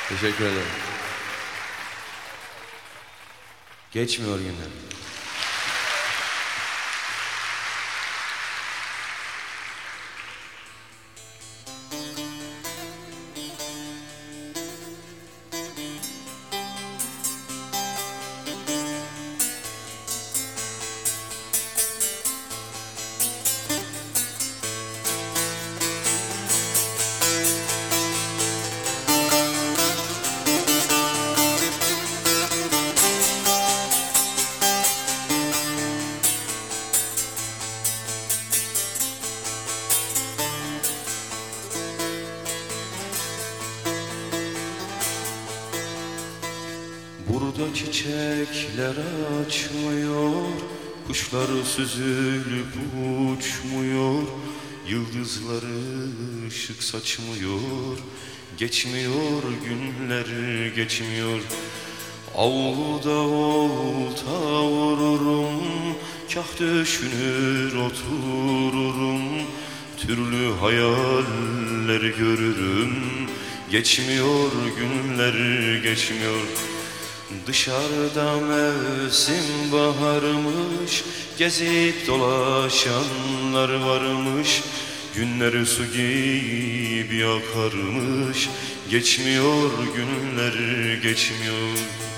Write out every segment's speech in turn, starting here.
Teşekkür ederim. Geçmiyor günler. Burada çiçekler açmıyor, kuşlar süzülüp uçmuyor, yıldızları ışık saçmıyor, geçmiyor günler geçmiyor. Avluda olta vururum, kah düşünür otururum, türlü hayaller görürüm, geçmiyor günler geçmiyor. Dışarıda mevsim baharmış, gezip dolaşanlar varmış, günler su gibi akarmış, geçmiyor günler geçmiyor.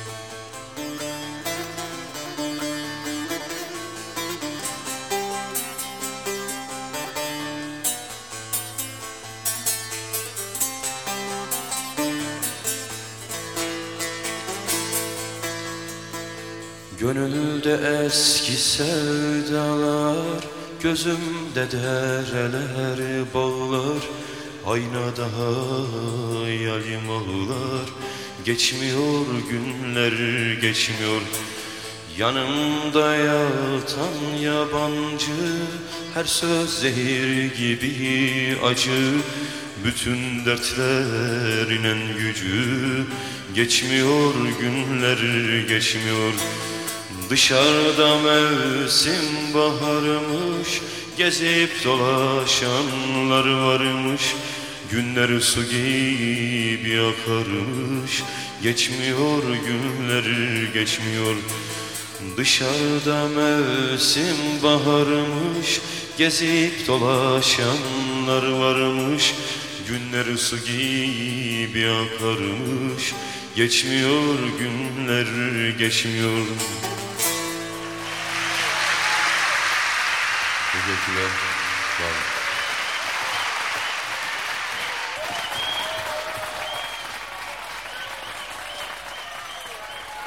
Gönülde eski sevdalar, gözümde dereler bağlar, aynada hayalim ağlar, geçmiyor günler geçmiyor. Yanımda yatan yabancı, her söz zehir gibi acı, bütün dertlerinin gücü, geçmiyor günler geçmiyor. Dışarıda mevsim baharmış, gezip dolaşanlar varmış, günler su gibi akarmış, geçmiyor günler geçmiyor. Dışarıda mevsim baharmış, gezip dolaşanlar varmış, günler su gibi akarmış, geçmiyor günler geçmiyor. Teşekkürler. Sağ olun.